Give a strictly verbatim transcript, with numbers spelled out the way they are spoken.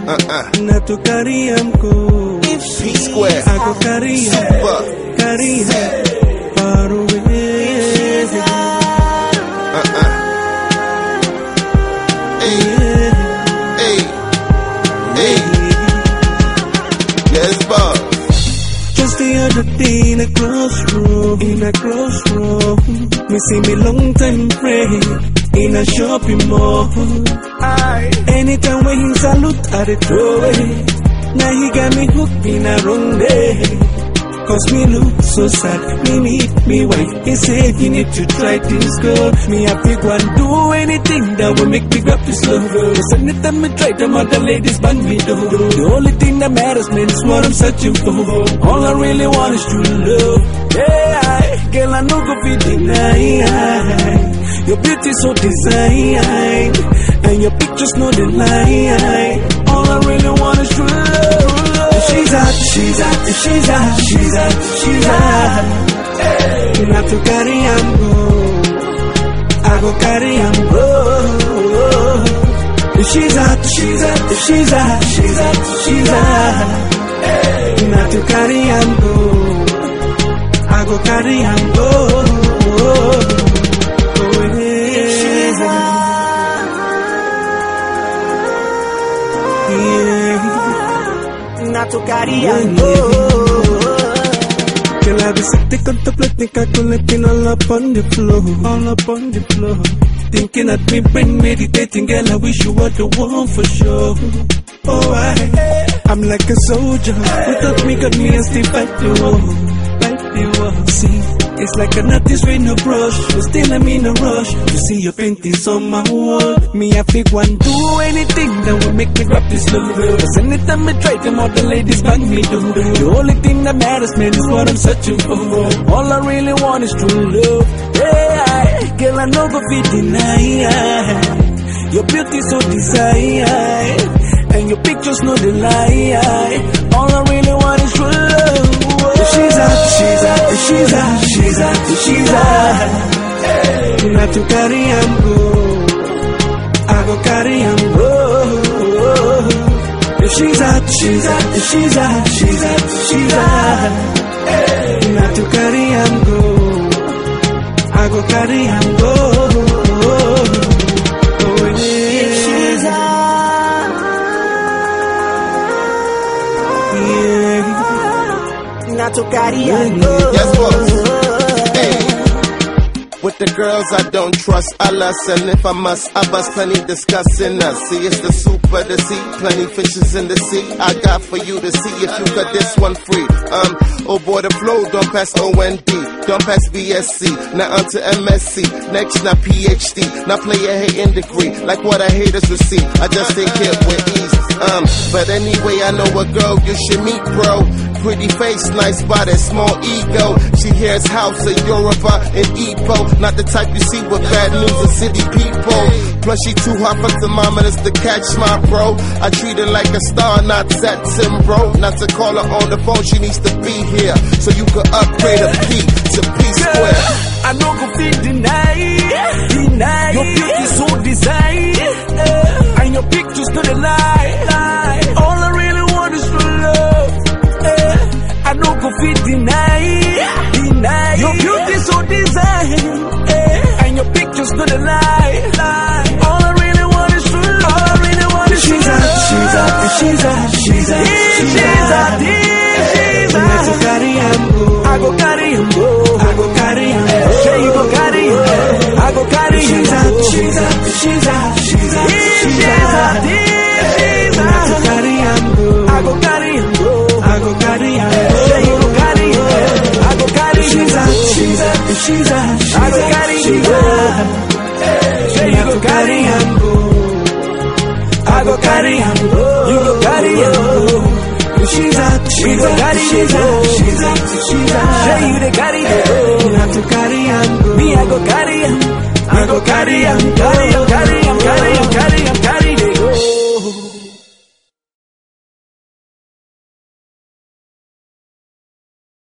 Uh-uh. Na to carry am go. P Square. I go carry am. Super. Carry am far away. Uh-uh. Hey. Hey. Hey. Yes, boss. Just the other day in a crossroad, in a crossroad, me see me long time pray in a shopping mall. Aye. Anytime when he salute, I dey throw away. Now he got me hooked in a wrong day. Cause me look so sad, me need me wife. He said you need to try things good. Me a big one, do anything that will make me grab this love. Cause anytime I try, them other ladies bang me though. The only thing that matters, man, is what I'm searching for. All I really want is true love. Yeah, girl, I know go be denied. Your beauty so designed, and your pictures know the lie. All I really want is true love. She's out, she's out, she's out, she's out, she's out. Hey. Not to carry am go, I go carry am go. She's out, she's out, she's out, she's out, she's out. Hey. Not to carry am go, I go carry am go. Oh, yeah. She's out. Yeah. Na to carry am go. Que la visite contemplating, calculating all up on the floor, all up on the floor. Thinking at me, brain meditating, girl, I wish you were the one for sure. Oh, I, I'm like a soldier, without me, got me and still fight the war, fight the war. See, it's like an artist with no brush, but still I'm in a rush to see your paintings on my wall. Me, I fake one, do anything that will make me grab this love. Cause anytime I try, them other ladies bang me though. The only thing that matters, man, is what I'm searching for. All I really want is true love. Yeah, girl, I know go fit deny. Your beauty so desired, and your pictures know the lie. All I really want is true love. She's out, she's out, she's out, she's out, she's out. Hey. Not to carry am go, I go carry am go. She's out, she's out, she's out, she's out, she's out. Hey. Not to carry am go, I go carry am go. Oh, yeah. She's out. Yeah. Na to carry am go. Yes, boss. Hey. With the girls I don't trust, I lust, and if I must, I bust plenty discussing us. See, it's the soup of the sea, plenty fishes in the sea. I got for you to see if you got this one free. Um, oh boy, the flow don't pass O N D, don't pass B S C, now on to M S C, next now P H D, now play a hating degree, like what I haters receive. I just take it with ease. Um, but anyway, I know a girl you should meet, bro. Pretty face, nice body, small ego. She hears house of Yoruba and Igbo. Not the type you see with bad news of city people. Plus she too hot for thermometers to catch my bro. I treat her like a star, not satin, bro. Not to call her on the phone, she needs to be here. So you could upgrade a P to P Square. I know go feel deny, deny. Your beauty so designed, uh, and your pictures to the lie, lie. All I really want is true love. Uh, I know go feel deny, deny. Your beauty so designed, uh, and your pictures to the lie, lie. All I really want is true love. All I really want is true love. She's out, she's out, she's out, she's out, she's out. She's out. I go carry am go, I go carry am go, I go carry am go. Say you go carry am, I go carry am. She's out, she's out, she's out, she's out, she's out. She's out. I go carry am go, I go carry am go, I go carry am. Say you go carry am, I go carry am. She's out, she's out, she's out, I go carry am. Say you go carry am go, I go carry am go, you go carry am. She's out, she's out, she's out, she's out, she's out. Say you the carry am, you have to carry am. Me I go carry am, I go carry am, carry am.